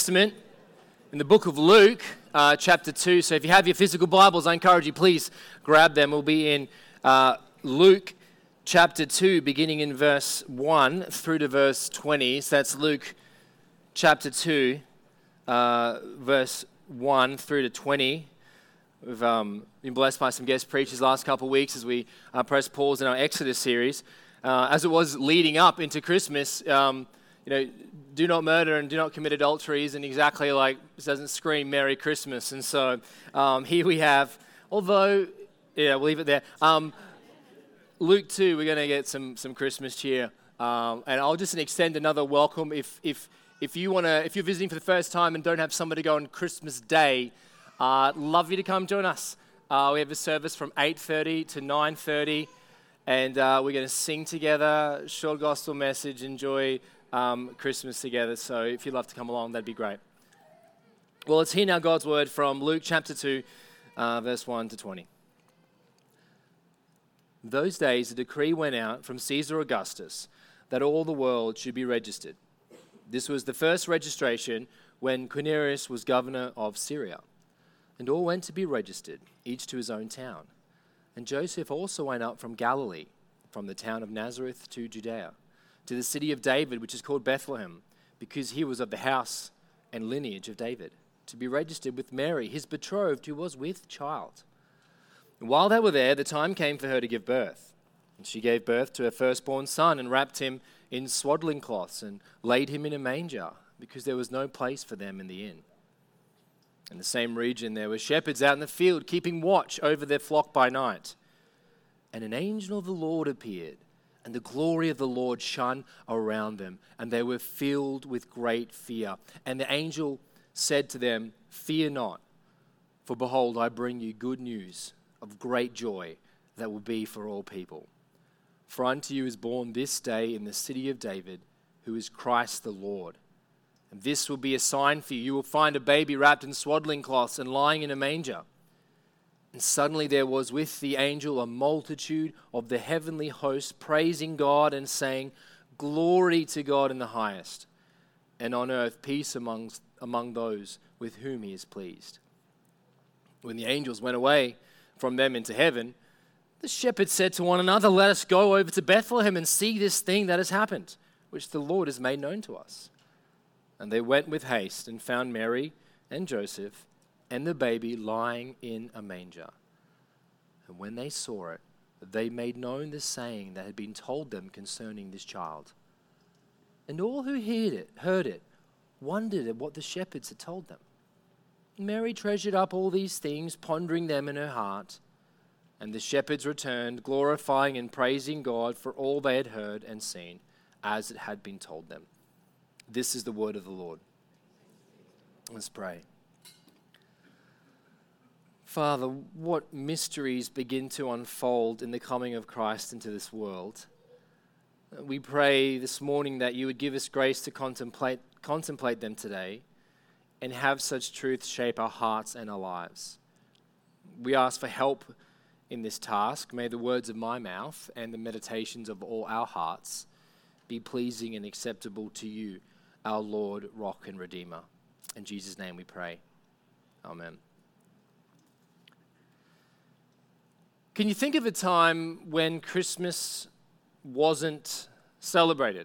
Testament in the book of Luke, chapter 2. So if you have your physical Bibles, I encourage you, please grab them. We'll be in Luke chapter 2, beginning in verse 1 through to verse 20. So that's Luke chapter 2, verse 1 through to 20. We've been blessed by some guest preachers the last couple of weeks as we press pause in our Exodus series. As it was leading up into Christmas, do not murder and do not commit adultery isn't exactly like, it doesn't scream Merry Christmas. And so here we have, we'll leave it there. Luke 2, we're going to get some Christmas cheer. And I'll just extend another welcome. If you're visiting for the first time and don't have somewhere to go on Christmas Day, love you to come join us. We have a service from 8:30 to 9:30. And we're going to sing together, short gospel message, enjoy Christmas together. So if you'd love to come along, that'd be great. Well, let's hear now God's word from Luke chapter 2, verse 1 to 20. Those days a decree went out from Caesar Augustus that all the world should be registered. This was the first registration when Quirinius was governor of Syria. And all went to be registered, each to his own town. And Joseph also went up from Galilee, from the town of Nazareth to Judea, to the city of David, which is called Bethlehem, because he was of the house and lineage of David, to be registered with Mary, his betrothed, who was with child. And while they were there, the time came for her to give birth. And she gave birth to her firstborn son and wrapped him in swaddling cloths and laid him in a manger, because there was no place for them in the inn. In the same region there were shepherds out in the field, keeping watch over their flock by night. And an angel of the Lord appeared, and the glory of the Lord shone around them, and they were filled with great fear. And the angel said to them, "Fear not, for behold, I bring you good news of great joy that will be for all people. For unto you is born this day in the city of David, who is Christ the Lord. And this will be a sign for you. You will find a baby wrapped in swaddling cloths and lying in a manger." And suddenly there was with the angel a multitude of the heavenly host, praising God and saying, "Glory to God in the highest, and on earth peace among those with whom he is pleased." When the angels went away from them into heaven, the shepherds said to one another, "Let us go over to Bethlehem and see this thing that has happened, which the Lord has made known to us." And they went with haste and found Mary and Joseph and the baby lying in a manger. And when they saw it, they made known the saying that had been told them concerning this child. And all who heard it, wondered at what the shepherds had told them. Mary treasured up all these things, pondering them in her heart. And the shepherds returned, glorifying and praising God for all they had heard and seen, as it had been told them. This is the word of the Lord. Let's pray. Father, what mysteries begin to unfold in the coming of Christ into this world. We pray this morning that you would give us grace to contemplate them today and have such truth shape our hearts and our lives. We ask for help in this task. May the words of my mouth and the meditations of all our hearts be pleasing and acceptable to you, our Lord, Rock and Redeemer. In Jesus' name we pray. Amen. Can you think of a time when Christmas wasn't celebrated?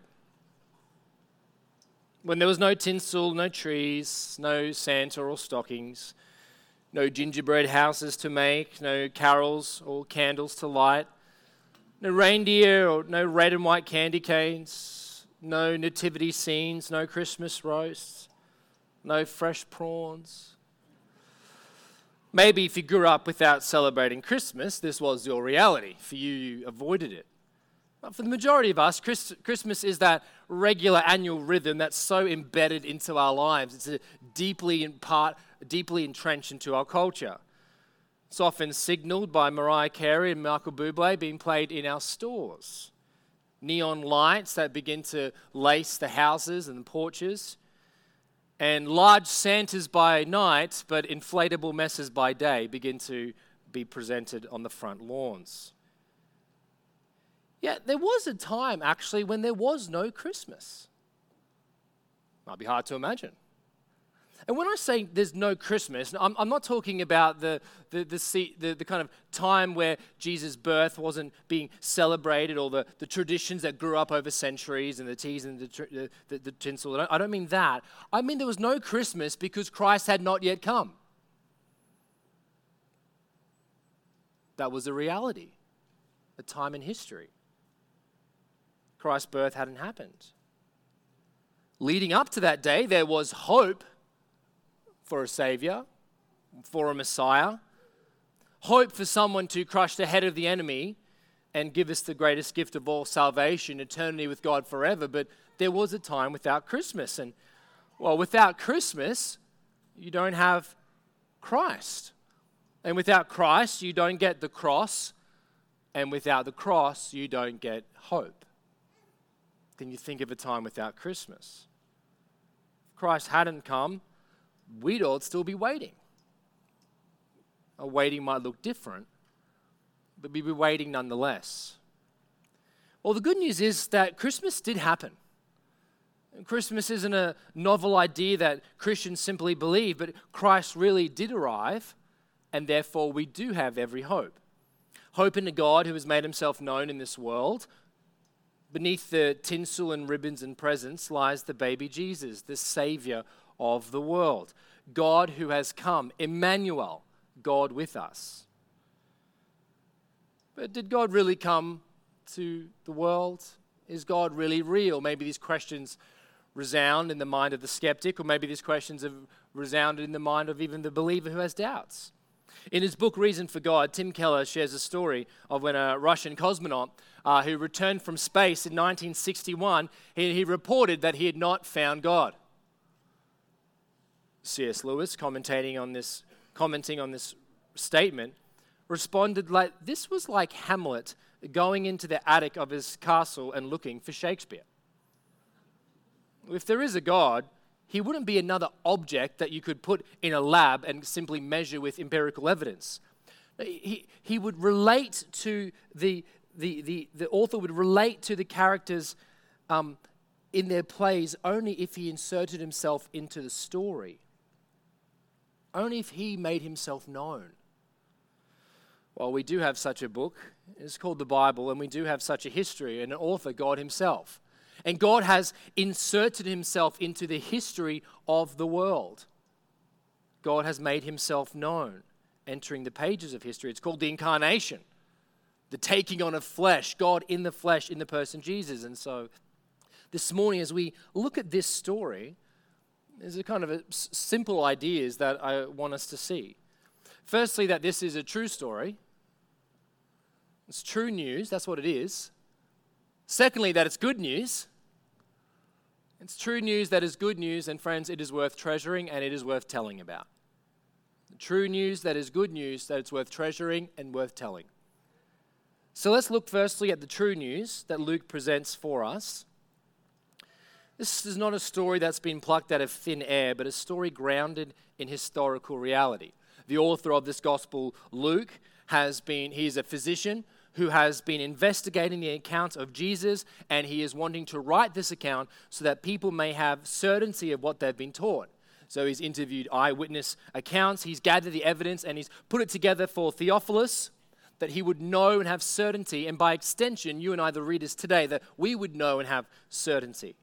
When there was no tinsel, no trees, no Santa or stockings, no gingerbread houses to make, no carols or candles to light, no reindeer or no red and white candy canes, no nativity scenes, no Christmas roasts, no fresh prawns. Maybe if you grew up without celebrating Christmas, this was your reality. For you, you avoided it. But for the majority of us, Christmas is that regular annual rhythm that's so embedded into our lives. It's deeply entrenched into our culture. It's often signaled by Mariah Carey and Michael Bublé being played in our stores. Neon lights that begin to lace the houses and the porches. And large Santas by night, but inflatable messes by day begin to be presented on the front lawns. Yet there was a time, actually, when there was no Christmas. Might be hard to imagine. And when I say there's no Christmas, I'm not talking about the kind of time where Jesus' birth wasn't being celebrated, or the traditions that grew up over centuries, and the teas and the tinsel. I don't mean that. I mean there was no Christmas because Christ had not yet come. That was a reality, a time in history. Christ's birth hadn't happened. Leading up to that day, there was hope for a Savior, for a Messiah, hope for someone to crush the head of the enemy and give us the greatest gift of all, salvation, eternity with God forever. But there was a time without Christmas. And, well, without Christmas, you don't have Christ. And without Christ, you don't get the cross. And without the cross, you don't get hope. Then you think of a time without Christmas. If Christ hadn't come, we'd all still be waiting. Our waiting might look different, but we'd be waiting nonetheless. Well, the good news is that Christmas did happen. Christmas isn't a novel idea that Christians simply believe, but Christ really did arrive, and therefore we do have every hope. Hope in a God who has made himself known in this world. Beneath the tinsel and ribbons and presents lies the baby Jesus, the Savior of the world. God who has come, Emmanuel, God with us. But did God really come to the world? Is God really real? Maybe these questions resound in the mind of the skeptic, or maybe these questions have resounded in the mind of even the believer who has doubts. In his book, Reason for God, Tim Keller shares a story of when a Russian cosmonaut who returned from space in 1961, he reported that he had not found God. C.S. Lewis, commenting on this statement, responded like, this was like Hamlet going into the attic of his castle and looking for Shakespeare. If there is a God, he wouldn't be another object that you could put in a lab and simply measure with empirical evidence. He would relate to the author would relate to the characters in their plays only if he inserted himself into the story. Only if he made himself known. Well, we do have such a book. It's called the Bible, and we do have such a history and an author, God himself. And God has inserted himself into the history of the world. God has made himself known, entering the pages of history. It's called the incarnation, the taking on of flesh, God in the flesh in the person Jesus. And so this morning, as we look at this story, there's a kind of simple ideas that I want us to see. Firstly, that this is a true story. It's true news, that's what it is. Secondly, that it's good news. It's true news that is good news, and friends, it is worth treasuring and it is worth telling about. True news that is good news, that it's worth treasuring and worth telling. So let's look firstly at the true news that Luke presents for us. This is not a story that's been plucked out of thin air, but a story grounded in historical reality. The author of this gospel, Luke, he's a physician who has been investigating the account of Jesus, and he is wanting to write this account so that people may have certainty of what they've been taught. So he's interviewed eyewitness accounts, he's gathered the evidence, and he's put it together for Theophilus, that he would know and have certainty, and by extension, you and I, the readers today, that we would know and have certainty.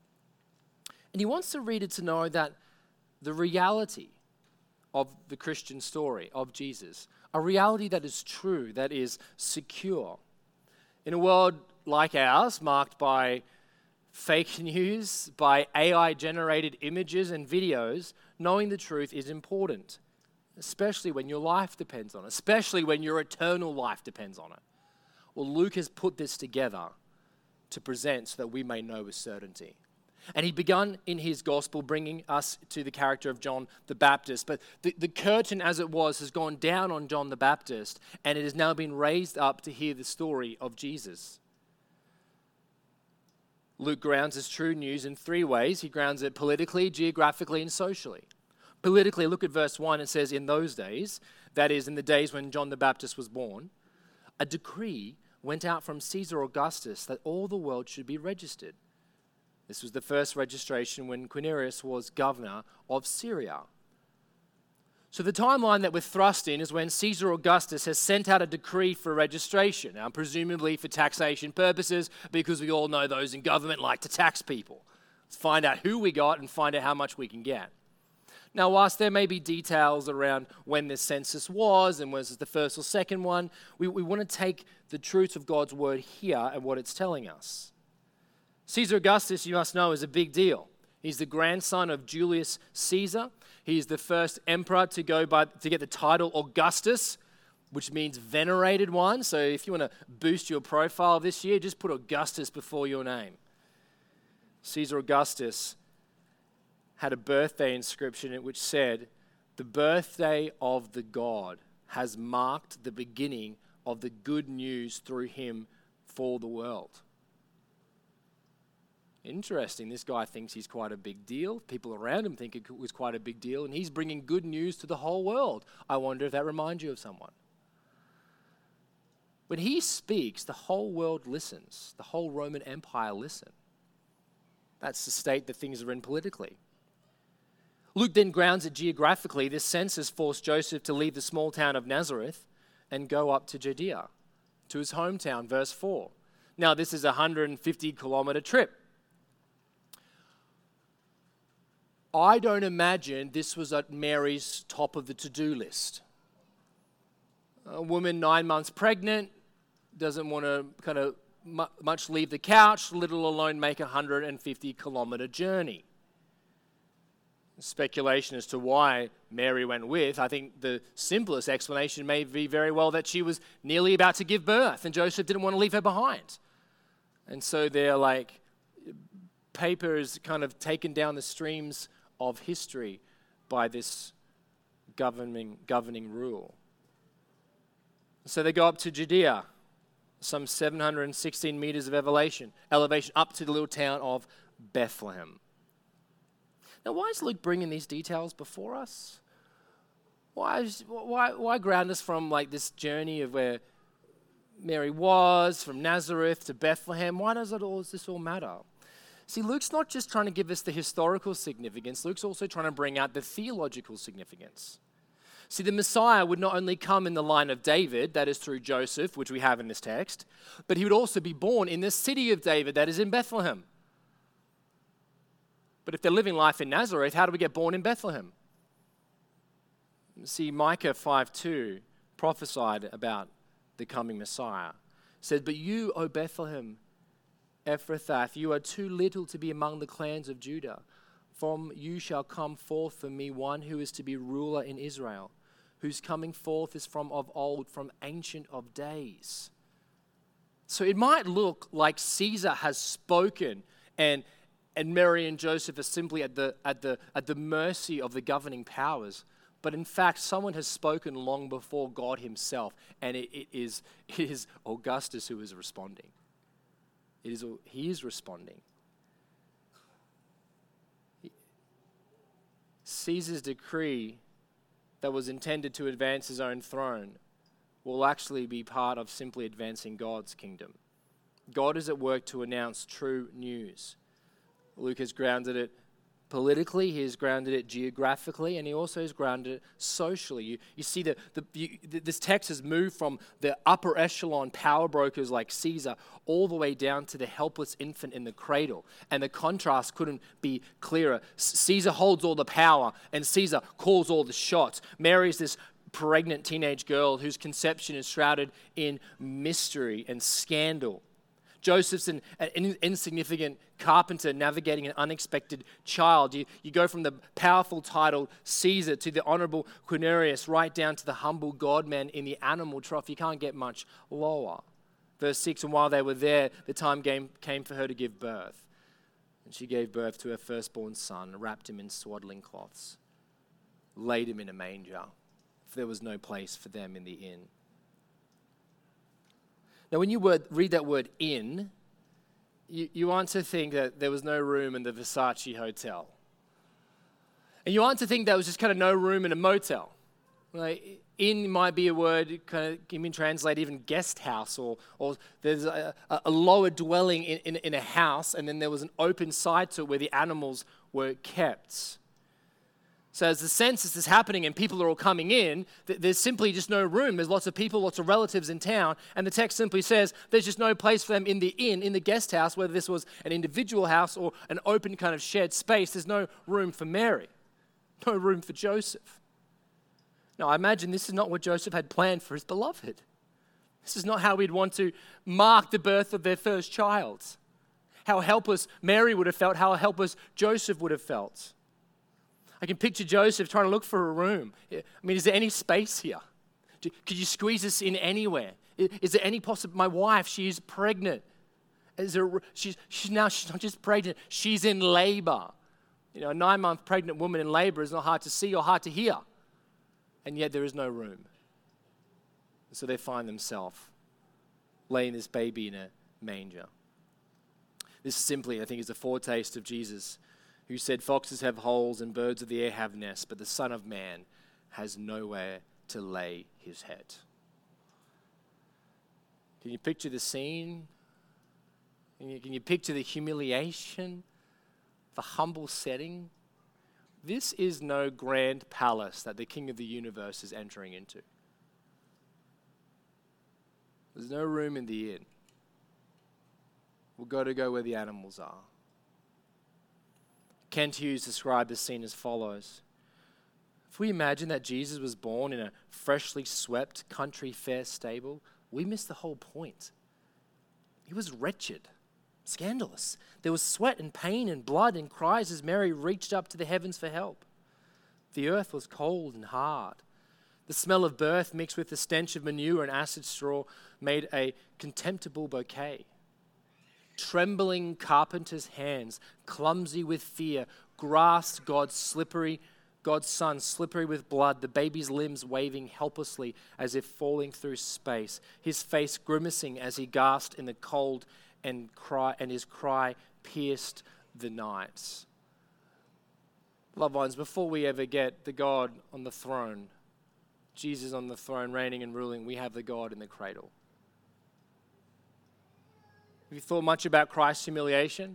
And he wants the reader to know that the reality of the Christian story of Jesus, a reality that is true, that is secure. In a world like ours, marked by fake news, by AI-generated images and videos, knowing the truth is important, especially when your life depends on it, especially when your eternal life depends on it. Well, Luke has put this together to present so that we may know with certainty. And he begun in his gospel bringing us to the character of John the Baptist. But the curtain, as it was, has gone down on John the Baptist, and it has now been raised up to hear the story of Jesus. Luke grounds his true news in three ways. He grounds it politically, geographically, and socially. Politically, look at verse 1. It says, in those days, that is, in the days when John the Baptist was born, a decree went out from Caesar Augustus that all the world should be registered. This was the first registration when Quirinius was governor of Syria. So the timeline that we're thrust in is when Caesar Augustus has sent out a decree for registration, now presumably for taxation purposes, because we all know those in government like to tax people. Let's find out who we got and find out how much we can get. Now, whilst there may be details around when this census was and was it the first or second one, we want to take the truth of God's word here and what it's telling us. Caesar Augustus, you must know, is a big deal. He's the grandson of Julius Caesar. He's the first emperor to get the title Augustus, which means venerated one. So if you want to boost your profile this year, just put Augustus before your name. Caesar Augustus had a birthday inscription which said, "The birthday of the God has marked the beginning of the good news through him for the world." Interesting. This guy thinks he's quite a big deal. People around him think it was quite a big deal, and he's bringing good news to the whole world. I wonder if that reminds you of someone. When he speaks, the whole world listens. The whole Roman Empire listens. That's the state that things are in politically. Luke then grounds it geographically. This census forced Joseph to leave the small town of Nazareth and go up to Judea, to his hometown, verse 4. Now, this is a 150-kilometer trip. I don't imagine this was at Mary's top of the to-do list. A woman 9 months pregnant doesn't want to kind of much leave the couch, little alone make a 150-kilometer journey. Speculation as to why Mary went with, I think the simplest explanation may be very well that she was nearly about to give birth and Joseph didn't want to leave her behind. And so they're like, paper is kind of taken down the streams of history by this governing rule. So they go up to Judea, some 716 meters of elevation up to the little town of Bethlehem. Now, why is Luke bringing these details before us? Why ground us from like this journey of where Mary was, from Nazareth to Bethlehem? Why does this all matter? See, Luke's not just trying to give us the historical significance. Luke's also trying to bring out the theological significance. See, the Messiah would not only come in the line of David, that is through Joseph, which we have in this text, but he would also be born in the city of David, that is in Bethlehem. But if they're living life in Nazareth, how do we get born in Bethlehem? See, Micah 5:2 prophesied about the coming Messiah. It said, "But you, O Bethlehem, Ephrathah, you are too little to be among the clans of Judah. From you shall come forth for me one who is to be ruler in Israel, whose coming forth is from of old, from ancient of days." So it might look like Caesar has spoken and Mary and Joseph are simply at the mercy of the governing powers. But in fact, someone has spoken long before God himself, and it is Augustus who is responding. He is responding. Caesar's decree that was intended to advance his own throne will actually be part of simply advancing God's kingdom. God is at work to announce true news. Luke has grounded it politically, he has grounded it geographically, and he also has grounded it socially. You see that this text has moved from the upper echelon power brokers like Caesar all the way down to the helpless infant in the cradle. And the contrast couldn't be clearer. Caesar holds all the power, and Caesar calls all the shots. Mary's this pregnant teenage girl whose conception is shrouded in mystery and scandal. Joseph's an insignificant carpenter navigating an unexpected child. You go from the powerful title Caesar to the honorable Quirinius, right down to the humble God-man in the animal trough. You can't get much lower. Verse 6, "And while they were there, the time came for her to give birth. And she gave birth to her firstborn son, wrapped him in swaddling cloths, laid him in a manger, for there was no place for them in the inn." Now, when you read that word "inn," you want to think that there was no room in the Versace hotel. And you want to think there was just kind of no room in a motel. Like, Inn might be a word kind of can be translated even guest house, or there's a lower dwelling in a house, and then there was an open side to it where the animals were kept. So as the census is happening and people are all coming in, there's simply just no room. There's lots of people, lots of relatives in town, and the text simply says there's just no place for them in the inn, in the guest house, whether this was an individual house or an open kind of shared space. There's no room for Mary, no room for Joseph. Now, I imagine this is not what Joseph had planned for his beloved. This is not how he'd want to mark the birth of their first child. How helpless Mary would have felt, how helpless Joseph would have felt. I can picture Joseph trying to look for a room. I mean, is there any space here? Could you squeeze us in anywhere? Is there any possible? My wife, she is pregnant. She's not just pregnant, she's in labor. You know, a 9-month pregnant woman in labor is not hard to see or hard to hear. And yet there is no room. So they find themselves laying this baby in a manger. This simply, I think, is a foretaste of Jesus, who said, "Foxes have holes and birds of the air have nests, but the Son of Man has nowhere to lay his head." Can you picture the scene? Can you picture the humiliation, the humble setting? This is no grand palace that the King of the universe is entering into. There's no room in the inn. We've got to go where the animals are. Kent Hughes described the scene as follows. If we imagine that Jesus was born in a freshly swept country fair stable, we miss the whole point. He was wretched, scandalous. There was sweat and pain and blood and cries as Mary reached up to the heavens for help. The earth was cold and hard. The smell of birth mixed with the stench of manure and acid straw made a contemptible bouquet. Trembling carpenter's hands, clumsy with fear, grasped God's Son, slippery with blood, the baby's limbs waving helplessly as if falling through space, his face grimacing as he gasped in the cold and his cry pierced the night. Loved ones, before we ever get the God on the throne, Jesus on the throne reigning and ruling, we have the God in the cradle. Have you thought much about Christ's humiliation?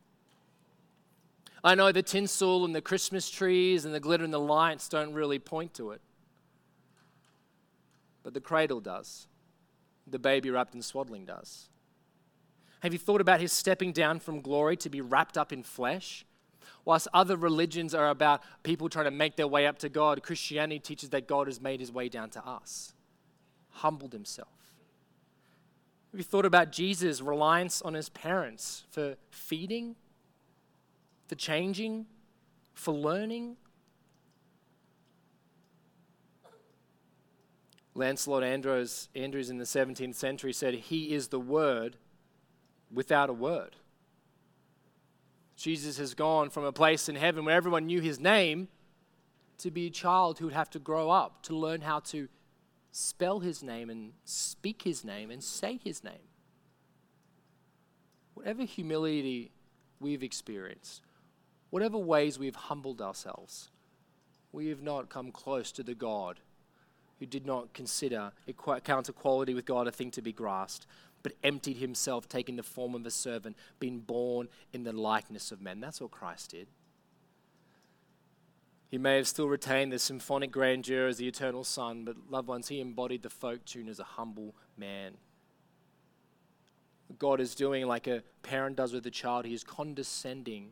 I know the tinsel and the Christmas trees and the glitter and the lights don't really point to it. But the cradle does. The baby wrapped in swaddling does. Have you thought about his stepping down from glory to be wrapped up in flesh? Whilst other religions are about people trying to make their way up to God, Christianity teaches that God has made his way down to us, humbled himself. Have you thought about Jesus' reliance on his parents for feeding, for changing, for learning? Lancelot Andrews in the 17th century said, "He is the Word without a word." Jesus has gone from a place in heaven where everyone knew his name to be a child who would have to grow up to learn how to spell his name and speak his name and say his name. Whatever humility we've experienced, whatever ways we've humbled ourselves, we have not come close to the God who did not consider count equality with God a thing to be grasped, but emptied himself, taking the form of a servant, being born in the likeness of men. That's what Christ did. He may have still retained the symphonic grandeur as the eternal Son, but loved ones, he embodied the folk tune as a humble man. God is doing like a parent does with a child. He is condescending.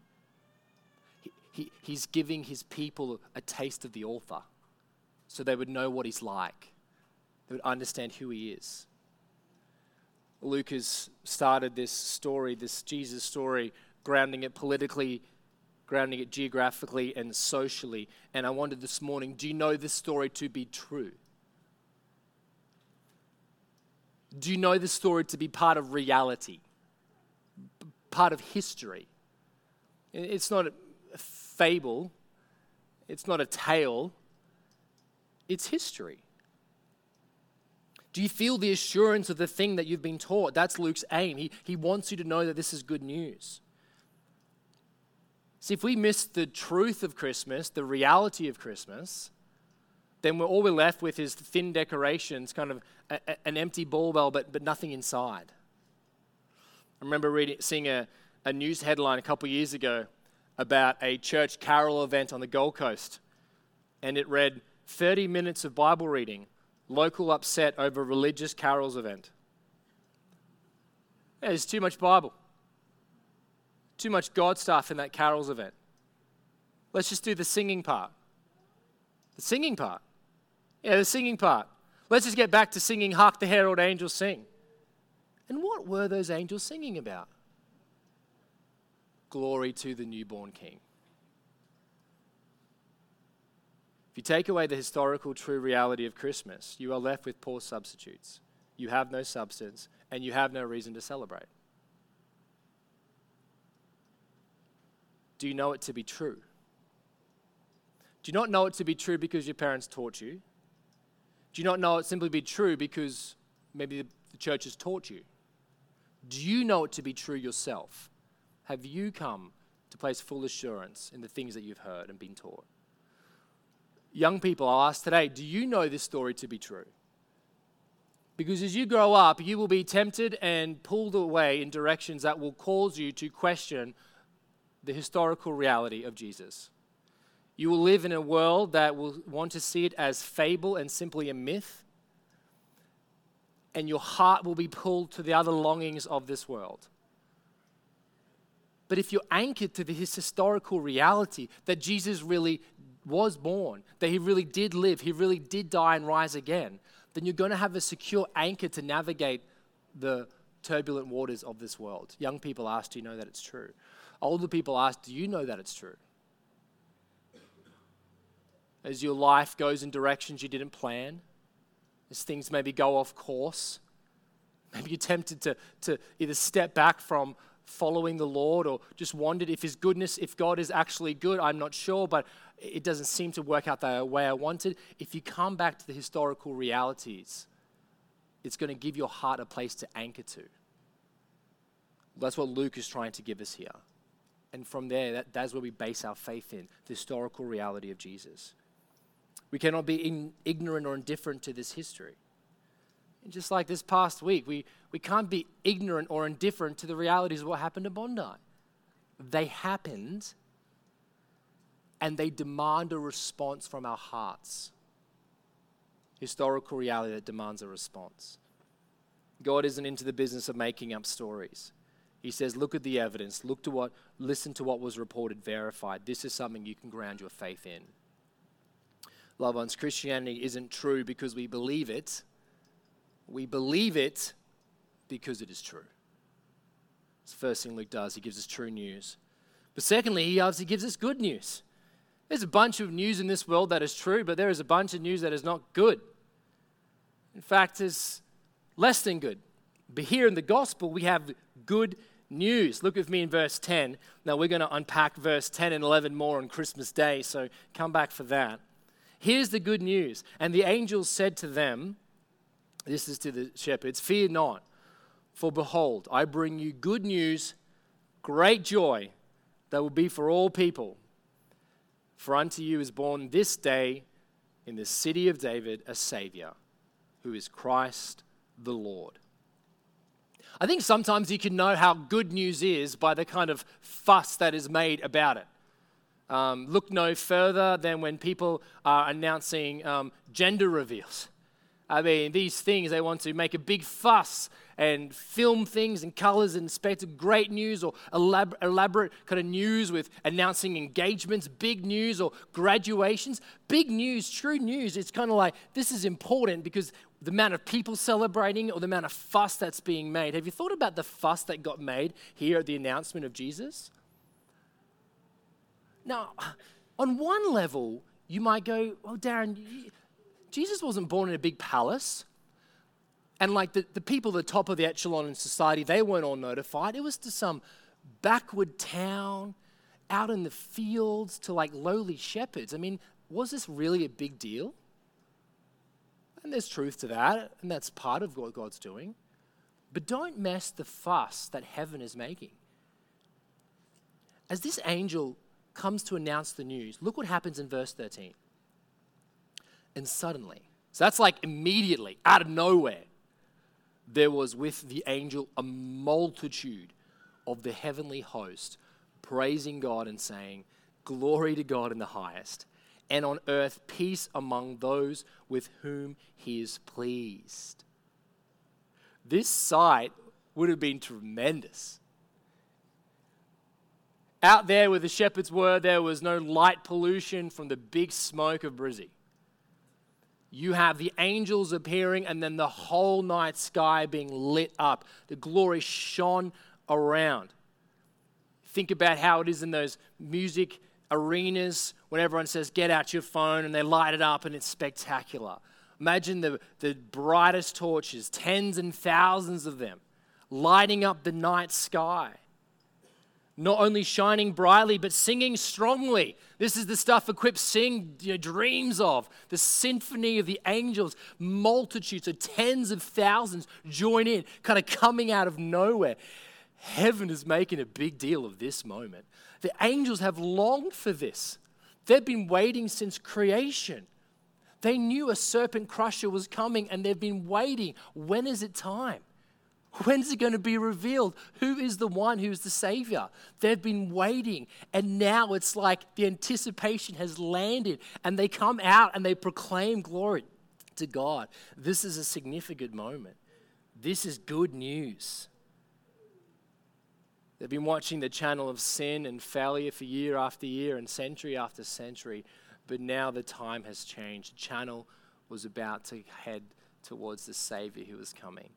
He's giving his people a taste of the author so they would know what he's like. They would understand who he is. Luke has started this story, this Jesus story, grounding it politically, grounding it geographically and socially. And I wondered this morning, do you know this story to be true? Do you know this story to be part of reality, part of history? It's not a fable. It's not a tale. It's history. Do you feel the assurance of the thing that you've been taught? That's Luke's aim. He wants you to know that this is good news. See, if we miss the truth of Christmas, the reality of Christmas, then all we're left with is thin decorations, kind of an empty ball bell, but nothing inside. I remember seeing a news headline a couple years ago about a church carol event on the Gold Coast, and it read, 30 minutes of Bible reading, local upset over religious carols event. Yeah, there's too much Bible. Too much God stuff in that carols event. Let's just do the singing part. The singing part. Yeah, the singing part. Let's just get back to singing Hark the Herald Angels Sing. And what were those angels singing about? Glory to the newborn King. If you take away the historical true reality of Christmas, you are left with poor substitutes. You have no substance, and you have no reason to celebrate. Do you know it to be true? Do you not know it to be true because your parents taught you? Do you not know it simply be true because maybe the church has taught you? Do you know it to be true yourself? Have you come to place full assurance in the things that you've heard and been taught? Young people, I'll ask today, do you know this story to be true? Because as you grow up, you will be tempted and pulled away in directions that will cause you to question the historical reality of Jesus. You will live in a world that will want to see it as fable and simply a myth, and your heart will be pulled to the other longings of this world. But if you're anchored to this historical reality that Jesus really was born, that he really did live, he really did die and rise again, then you're going to have a secure anchor to navigate the turbulent waters of this world. Young people ask, do you know that it's true? Older people ask, do you know that it's true? As your life goes in directions you didn't plan, as things maybe go off course, maybe you're tempted to either step back from following the Lord or just wondered if his goodness, if God is actually good, I'm not sure, but it doesn't seem to work out the way I wanted. If you come back to the historical realities, it's going to give your heart a place to anchor to. That's what Luke is trying to give us here. And from there, that's where we base our faith in, the historical reality of Jesus. We cannot be ignorant or indifferent to this history. And just like this past week, we can't be ignorant or indifferent to the realities of what happened at Bondi. They happened, and they demand a response from our hearts. Historical reality that demands a response. God isn't into the business of making up stories. He says, look at the evidence, listen to what was reported, verified. This is something you can ground your faith in. Loved ones, Christianity isn't true because we believe it. We believe it because it is true. It's the first thing Luke does. He gives us true news. But secondly, he gives us good news. There's a bunch of news in this world that is true, but there is a bunch of news that is not good. In fact, it's less than good. But here in the gospel, we have good news. Look with me in verse 10. Now, we're going to unpack verse 10 and 11 more on Christmas Day, so come back for that. Here's the good news. And the angels said to them, this is to the shepherds, fear not, for behold, I bring you good news, great joy that will be for all people. For unto you is born this day in the city of David a Savior, who is Christ the Lord. I think sometimes you can know how good news is by the kind of fuss that is made about it. Look no further than when people are announcing gender reveals. I mean, these things, they want to make a big fuss and film things in colors and spectacle, great news, or elaborate kind of news with announcing engagements, big news, or graduations. Big news, true news, it's kind of like, this is important because the amount of people celebrating or the amount of fuss that's being made. Have you thought about the fuss that got made here at the announcement of Jesus? Now, on one level, you might go, well, Darren, Jesus wasn't born in a big palace. And like the people at the top of the echelon in society, they weren't all notified. It was to some backward town, out in the fields, to like lowly shepherds. I mean, was this really a big deal? And there's truth to that, and that's part of what God's doing. But don't mess the fuss that heaven is making. As this angel comes to announce the news, look what happens in verse 13. And suddenly, so that's like immediately, out of nowhere, there was with the angel a multitude of the heavenly host praising God and saying, "Glory to God in the highest, and on earth peace among those with whom he is pleased." This sight would have been tremendous. Out there where the shepherds were, there was no light pollution from the big smoke of Brizzy. You have the angels appearing and then the whole night sky being lit up. The glory shone around. Think about how it is in those music arenas when everyone says, "Get out your phone," and they light it up and it's spectacular. Imagine the brightest torches, tens and thousands of them, lighting up the night sky. Not only shining brightly, but singing strongly. This is the stuff Equip Sing dreams of. The symphony of the angels, multitudes of tens of thousands join in, kind of coming out of nowhere. Heaven is making a big deal of this moment. The angels have longed for this. They've been waiting since creation. They knew a serpent crusher was coming and they've been waiting. When is it time? When's it going to be revealed? Who is the one who is the Savior? They've been waiting, and now it's like the anticipation has landed, and they come out and they proclaim glory to God. This is a significant moment. This is good news. They've been watching the channel of sin and failure for year after year and century after century, but now the time has changed. The channel was about to head towards the Savior who was coming.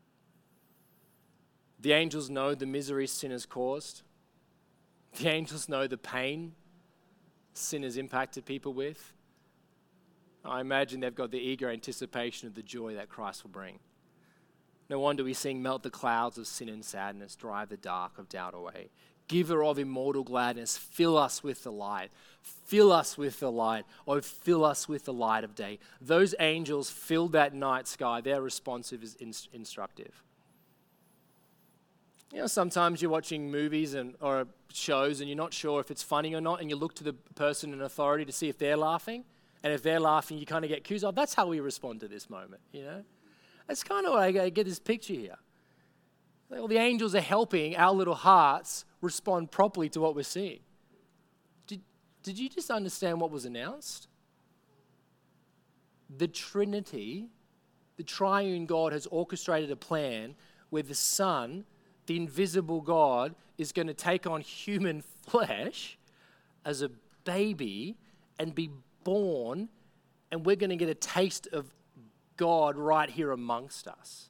The angels know the misery sin has caused. The angels know the pain sin has impacted people with. I imagine they've got the eager anticipation of the joy that Christ will bring. No wonder we sing, "Melt the clouds of sin and sadness, drive the dark of doubt away. Giver of immortal gladness, fill us with the light. Fill us with the light. Oh, fill us with the light of day." Those angels filled that night sky. Their responsive is instructive. You know, sometimes you're watching movies or shows and you're not sure if it's funny or not, and you look to the person in authority to see if they're laughing. And if they're laughing, you kind of get cues. Oh, that's how we respond to this moment, you know? That's kind of what I get this picture here. Well, the angels are helping our little hearts respond properly to what we're seeing. Did you just understand what was announced? The Trinity, the triune God, has orchestrated a plan where the Son, the invisible God, is going to take on human flesh as a baby and be born, and we're going to get a taste of God right here amongst us.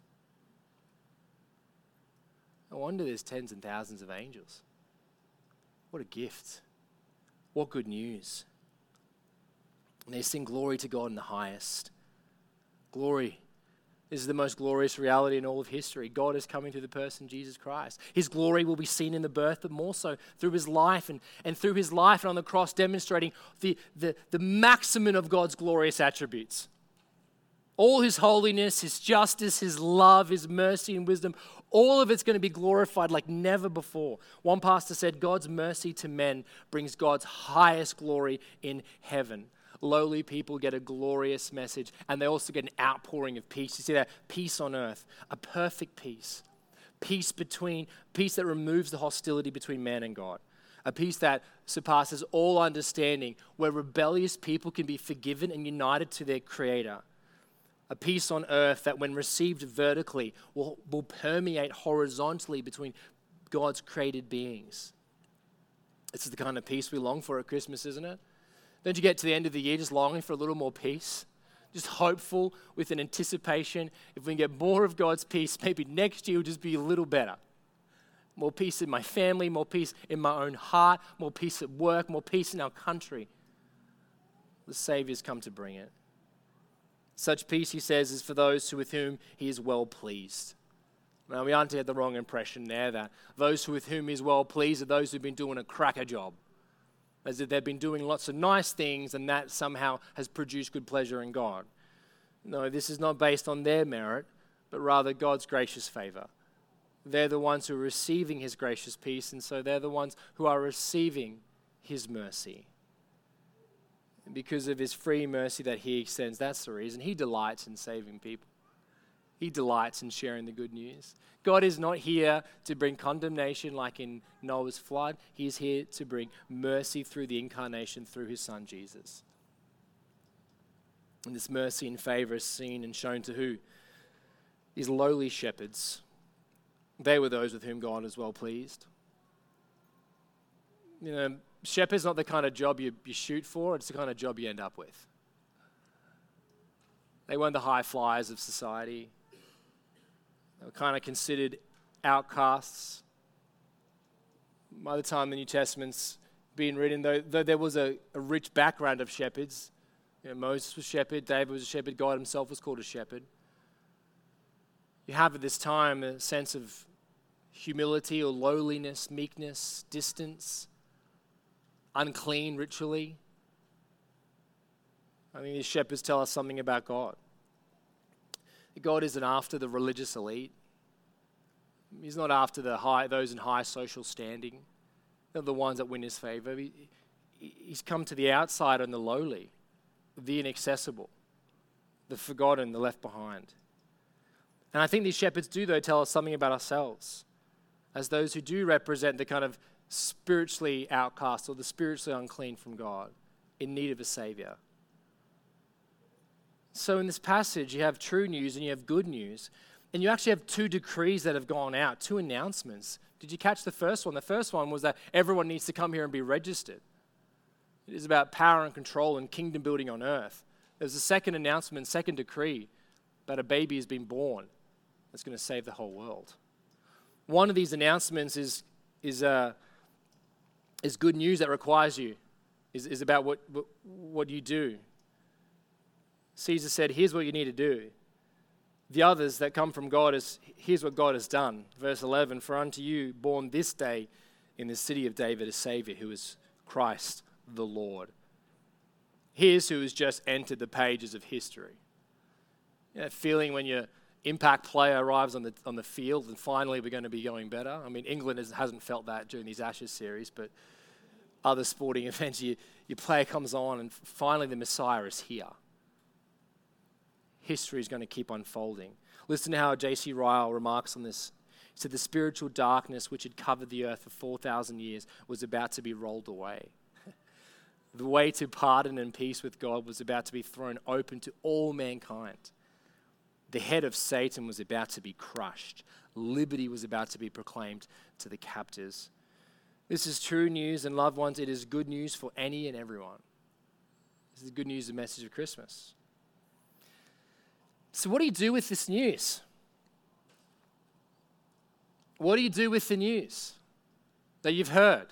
No wonder there's tens and thousands of angels. What a gift. What good news. And they sing glory to God in the highest. Glory. This is the most glorious reality in all of history. God is coming through the person Jesus Christ. His glory will be seen in the birth, but more so through his life and through his life and on the cross, demonstrating the maximum of God's glorious attributes. All his holiness, his justice, his love, his mercy and wisdom, all of it's going to be glorified like never before. One pastor said, God's mercy to men brings God's highest glory in heaven. Lowly people get a glorious message, and they also get an outpouring of peace. You see that? Peace on earth, a perfect peace. Peace that removes the hostility between man and God. A peace that surpasses all understanding, where rebellious people can be forgiven and united to their Creator. A peace on earth that, when received vertically, will permeate horizontally between God's created beings. This is the kind of peace we long for at Christmas, isn't it? Don't you get to the end of the year just longing for a little more peace? Just hopeful with an anticipation. If we can get more of God's peace, maybe next year will just be a little better. More peace in my family, more peace in my own heart, more peace at work, more peace in our country. The Savior's come to bring it. Such peace, he says, is for those with whom he is well pleased. Now, we aren't to get the wrong impression there that those with whom he is well pleased are those who've been doing a cracker job. As if they've been doing lots of nice things and that somehow has produced good pleasure in God. No, this is not based on their merit, but rather God's gracious favor. They're the ones who are receiving his gracious peace, and so they're the ones who are receiving his mercy. And because of his free mercy that he extends, that's the reason. He delights in saving people. He delights in sharing the good news. God is not here to bring condemnation like in Noah's flood. He is here to bring mercy through the incarnation through his son Jesus. And this mercy and favor is seen and shown to who? These lowly shepherds. They were those with whom God is well pleased. You know, shepherd's not the kind of job you shoot for, it's the kind of job you end up with. They weren't the high flyers of society. They were kind of considered outcasts. By the time the New Testament's being written, though there was a rich background of shepherds. You know, Moses was a shepherd, David was a shepherd, God himself was called a shepherd. You have at this time a sense of humility or lowliness, meekness, distance, unclean ritually. I mean, these shepherds tell us something about God. God isn't after the religious elite. He's not after those in high social standing. They're the ones that win his favor. He's come to the outsider and the lowly, the inaccessible, the forgotten, the left behind. And I think these shepherds do, though, tell us something about ourselves as those who do represent the kind of spiritually outcast or the spiritually unclean from God in need of a savior. So in this passage, you have true news and you have good news. And you actually have two decrees that have gone out, two announcements. Did you catch the first one? The first one was that everyone needs to come here and be registered. It is about power and control and kingdom building on earth. There's a second announcement, second decree, that a baby has been born that's going to save the whole world. One of these announcements is good news that requires you, is about what you do. Caesar said, here's what you need to do. The others that come from God is, here's what God has done. Verse 11, for unto you born this day in the city of David a Savior who is Christ the Lord. Here's who has just entered the pages of history. You know, feeling when your impact player arrives on the field and finally we're going to be going better. I mean, England hasn't felt that during these Ashes series, but other sporting events, your player comes on and finally the Messiah is here. History is going to keep unfolding. Listen to how J.C. Ryle remarks on this. He said, the spiritual darkness which had covered the earth for 4,000 years was about to be rolled away. The way to pardon and peace with God was about to be thrown open to all mankind. The head of Satan was about to be crushed. Liberty was about to be proclaimed to the captives. This is true news, and loved ones, it is good news for any and everyone. This is the good news, the message of Christmas. So what do you do with this news? What do you do with the news that you've heard?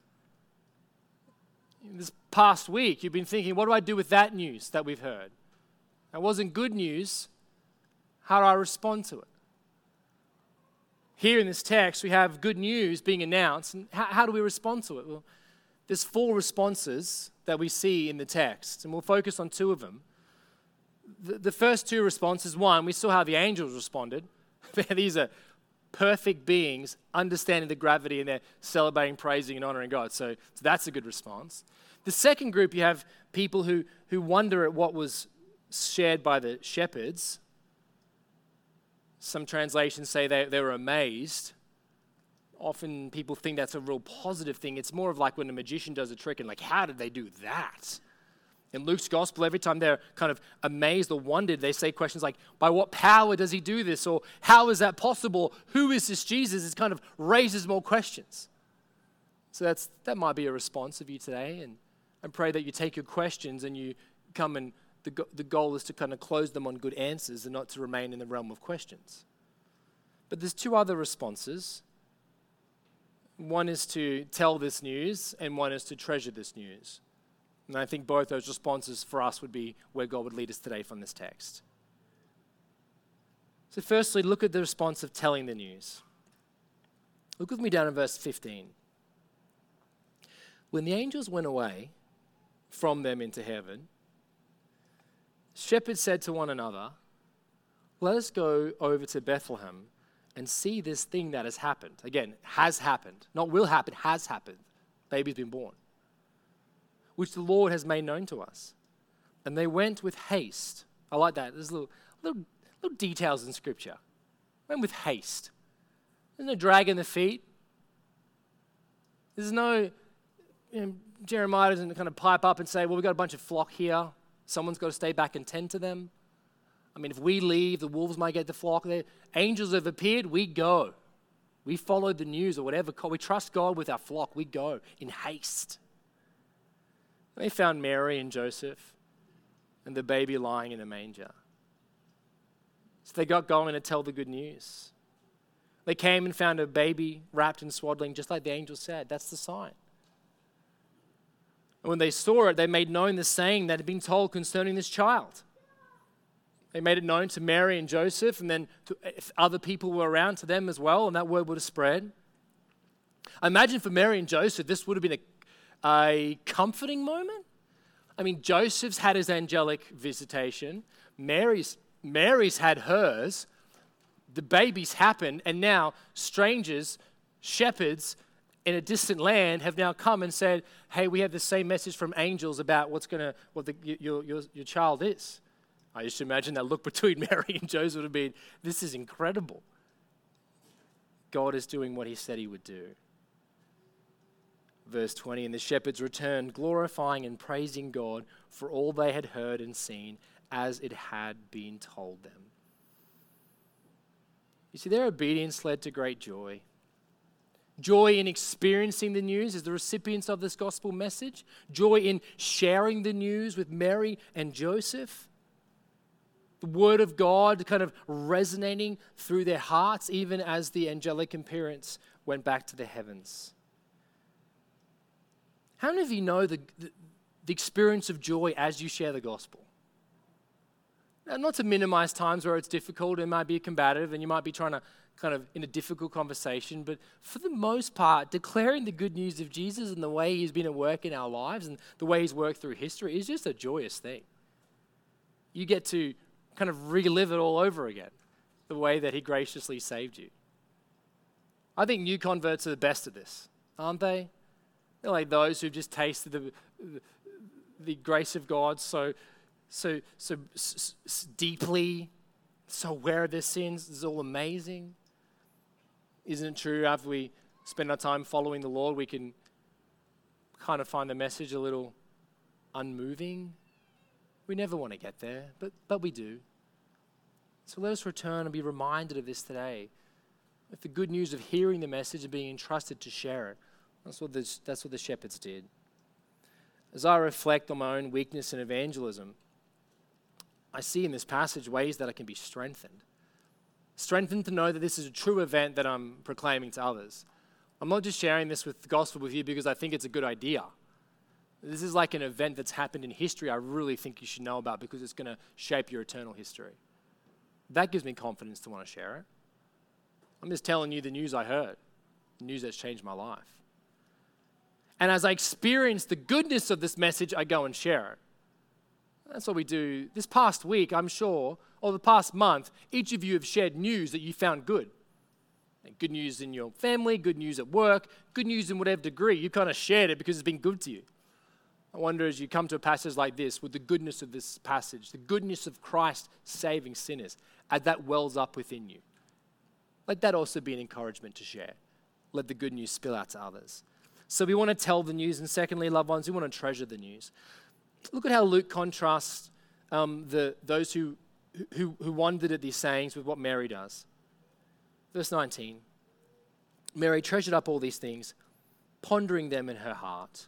This past week, you've been thinking, what do I do with that news that we've heard? That wasn't good news. How do I respond to it? Here in this text, we have good news being announced. And how do we respond to it? Well, there's 4 responses that we see in the text, and we'll focus on 2 of them. The first 2 responses, one, we saw how the angels responded. These are perfect beings understanding the gravity, and they're celebrating, praising, and honoring God. So that's a good response. The second group, you have people who wonder at what was shared by the shepherds. Some translations say they were amazed. Often people think that's a real positive thing. It's more of like when a magician does a trick and like, how did they do that? In Luke's gospel, every time they're kind of amazed or wondered, they say questions like, by what power does he do this? Or how is that possible? Who is this Jesus? It kind of raises more questions. So that might be a response of you today. And I pray that you take your questions and you come and the goal is to kind of close them on good answers and not to remain in the realm of questions. But there's 2 other responses. One is to tell this news and one is to treasure this news. And I think both those responses for us would be where God would lead us today from this text. So firstly, look at the response of telling the news. Look with me down in verse 15. When the angels went away from them into heaven, shepherds said to one another, let us go over to Bethlehem and see this thing that has happened. Again, has happened. Not will happen, has happened. Baby's been born. which the Lord has made known to us. And they went with haste. I like that. There's little details in Scripture. Went with haste. There's no dragging the feet. There's no, Jeremiah doesn't kind of pipe up and say, well, we've got a bunch of flock here. Someone's got to stay back and tend to them. I mean, if we leave, the wolves might get the flock there. Angels have appeared, we go. We follow the news or whatever. We trust God with our flock. We go in haste. They found Mary and Joseph and the baby lying in a manger. So they got going to tell the good news. They came and found a baby wrapped in swaddling, just like the angel said. That's the sign. And when they saw it, they made known the saying that had been told concerning this child. They made it known to Mary and Joseph, and then if other people were around, to them as well, and that word would have spread. I imagine for Mary and Joseph, this would have been a comforting moment. I mean, Joseph's had his angelic visitation. Mary's had hers. The baby's happened, and now strangers, shepherds in a distant land have now come and said, hey, we have the same message from angels about what your child is. I just imagine that look between Mary and Joseph would have been, this is incredible. God is doing what he said he would do. Verse 20, and the shepherds returned, glorifying and praising God for all they had heard and seen as it had been told them. You see, their obedience led to great joy. Joy in experiencing the news as the recipients of this gospel message. Joy in sharing the news with Mary and Joseph. The word of God kind of resonating through their hearts, even as the angelic appearance went back to the heavens. How many of you know the experience of joy as you share the gospel? Now, not to minimize times where it's difficult, it might be combative, and you might be trying to kind of in a difficult conversation, but for the most part, declaring the good news of Jesus and the way he's been at work in our lives and the way he's worked through history is just a joyous thing. You get to kind of relive it all over again, the way that he graciously saved you. I think new converts are the best at this, aren't they? They're like those who've just tasted the grace of God so deeply, so aware of their sins. It's all amazing. Isn't it true, after we spend our time following the Lord, we can kind of find the message a little unmoving? We never want to get there, but we do. So let us return and be reminded of this today. With the good news of hearing the message and being entrusted to share it. That's what the shepherds did. As I reflect on my own weakness in evangelism, I see in this passage ways that I can be strengthened. Strengthened to know that this is a true event that I'm proclaiming to others. I'm not just sharing this with the gospel with you because I think it's a good idea. This is like an event that's happened in history I really think you should know about because it's going to shape your eternal history. That gives me confidence to want to share it. I'm just telling you the news I heard, the news that's changed my life. And as I experience the goodness of this message, I go and share it. That's what we do. This past week, I'm sure, or the past month, each of you have shared news that you found good. Good news in your family, good news at work, good news in whatever degree. You kind of shared it because it's been good to you. I wonder as you come to a passage like this, with the goodness of this passage, the goodness of Christ saving sinners, as that wells up within you. Let that also be an encouragement to share. Let the good news spill out to others. So we want to tell the news, and secondly, loved ones, we want to treasure the news. Look at how Luke contrasts those who wondered at these sayings with what Mary does. Verse 19, Mary treasured up all these things, pondering them in her heart.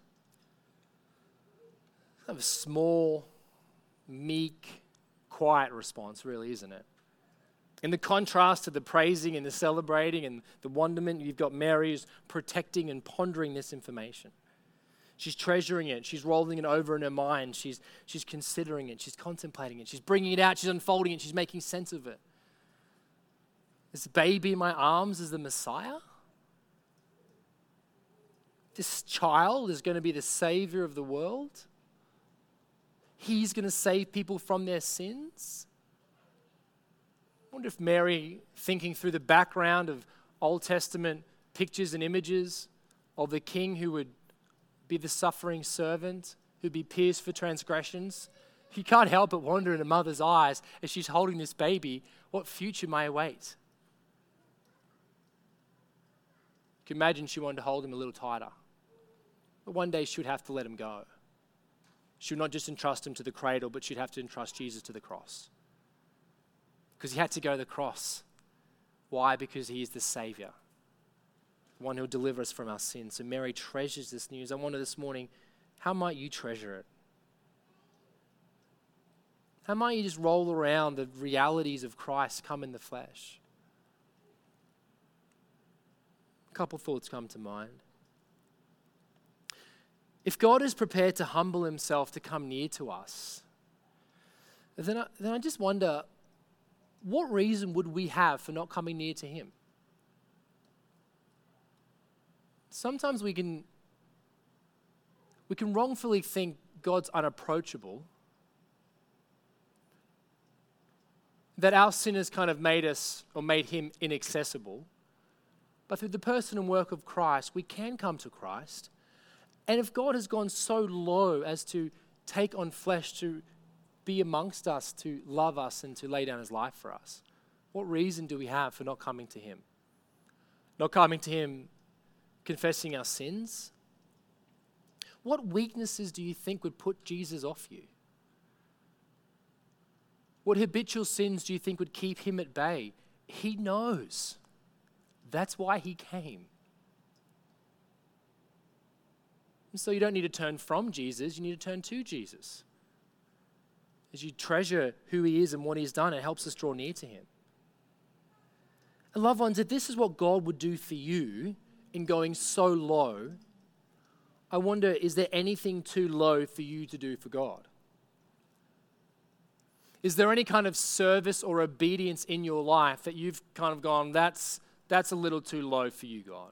Kind of a small, meek, quiet response, really, isn't it? In the contrast to the praising and the celebrating and the wonderment, you've got Mary who's protecting and pondering this information. She's treasuring it. She's rolling it over in her mind. She's considering it. She's contemplating it. She's bringing it out. She's unfolding it. She's making sense of it. This baby in my arms is the Messiah. This child is going to be the Savior of the world. He's going to save people from their sins. I wonder if Mary, thinking through the background of Old Testament pictures and images of the king who would be the suffering servant who'd be pierced for transgressions. You can't help but wonder in a mother's eyes as she's holding this baby, what future may await. You can imagine she wanted to hold him a little tighter. But one day she would have to let him go. She would not just entrust him to the cradle, but she'd have to entrust Jesus to the cross. Because he had to go to the cross. Why? Because he is the Savior, the one who will deliver us from our sins. So Mary treasures this news. I wonder this morning, how might you treasure it? How might you just roll around the realities of Christ come in the flesh? A couple thoughts come to mind. If God is prepared to humble himself to come near to us, then I just wonder, what reason would we have for not coming near to him? Sometimes we can wrongfully think God's unapproachable, that our sin has kind of made us or made him inaccessible. But through the person and work of Christ, we can come to Christ. And if God has gone so low as to take on flesh, to be amongst us, to love us, and to lay down his life for us, what reason do we have for not coming to him? Not coming to him, confessing our sins? What weaknesses do you think would put Jesus off you? What habitual sins do you think would keep him at bay? He knows. That's why he came. And so you don't need to turn from Jesus, you need to turn to Jesus. As you treasure who he is and what he's done, it helps us draw near to him. And loved ones, if this is what God would do for you in going so low, I wonder, is there anything too low for you to do for God? Is there any kind of service or obedience in your life that you've kind of gone, that's a little too low for you, God?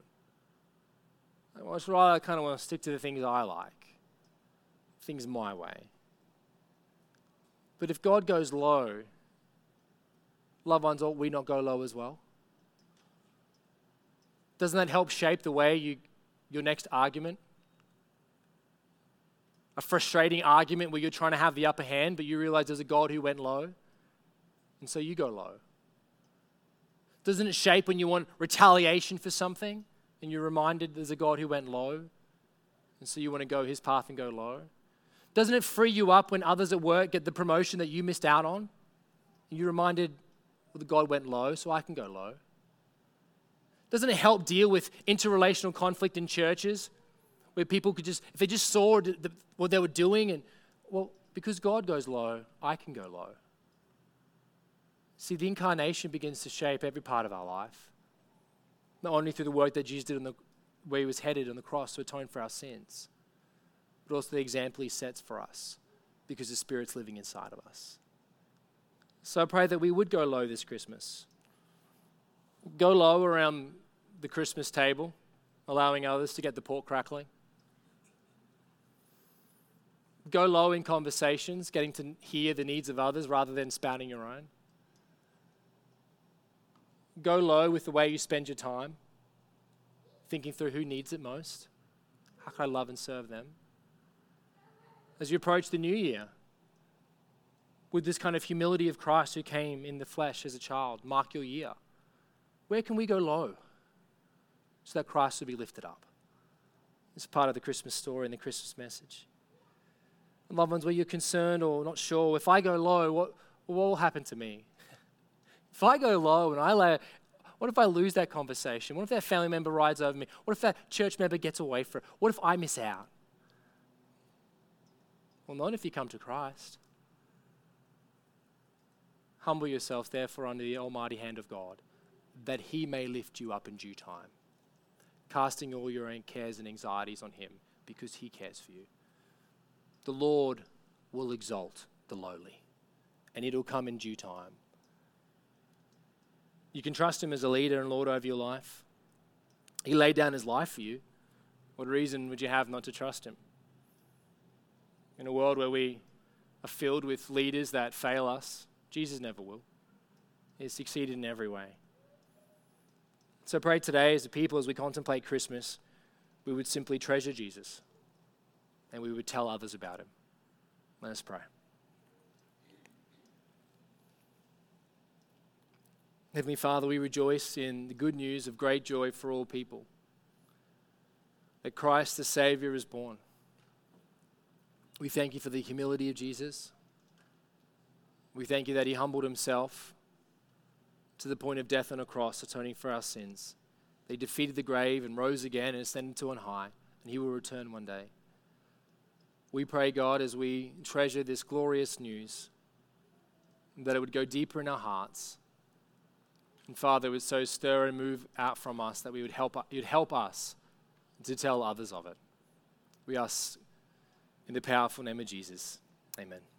I kind of want to stick to the things I like, things my way. But if God goes low, loved ones, ought we not go low as well? Doesn't that help shape the way your next argument? A frustrating argument where you're trying to have the upper hand, but you realize there's a God who went low, and so you go low. Doesn't it shape when you want retaliation for something, and you're reminded there's a God who went low, and so you want to go his path and go low? Doesn't it free you up when others at work get the promotion that you missed out on? And you're reminded, well, the God went low, so I can go low. Doesn't it help deal with interrelational conflict in churches where people could just, if they just saw what they were doing, and, well, because God goes low, I can go low. See, the incarnation begins to shape every part of our life. Not only through the work that Jesus did where he was headed on the cross to atone for our sins, but also the example he sets for us because the Spirit's living inside of us. So I pray that we would go low this Christmas. Go low around the Christmas table, allowing others to get the pork crackling. Go low in conversations, getting to hear the needs of others rather than spouting your own. Go low with the way you spend your time, thinking through who needs it most. How can I love and serve them? As you approach the new year, with this kind of humility of Christ who came in the flesh as a child, mark your year. Where can we go low so that Christ will be lifted up? It's part of the Christmas story and the Christmas message. And loved ones, where you're concerned or not sure, if I go low, what will happen to me? If I go low and what if I lose that conversation? What if that family member rides over me? What if that church member gets away from it? What if I miss out? Well, not if you come to Christ. Humble yourself, therefore, under the almighty hand of God, that he may lift you up in due time, casting all your own cares and anxieties on him, because he cares for you. The Lord will exalt the lowly, and it'll come in due time. You can trust him as a leader and Lord over your life. He laid down his life for you. What reason would you have not to trust him? In a world where we are filled with leaders that fail us, Jesus never will. He has succeeded in every way. So pray today as a people, as we contemplate Christmas, we would simply treasure Jesus and we would tell others about him. Let us pray. Heavenly Father, we rejoice in the good news of great joy for all people, that Christ the Savior is born. We thank you for the humility of Jesus. We thank you that he humbled himself to the point of death on a cross, atoning for our sins. They defeated the grave and rose again and ascended to on high, and he will return one day. We pray, God, as we treasure this glorious news, that it would go deeper in our hearts. And Father, it would so stir and move out from us that you'd help us to tell others of it. We ask in the powerful name of Jesus. Amen.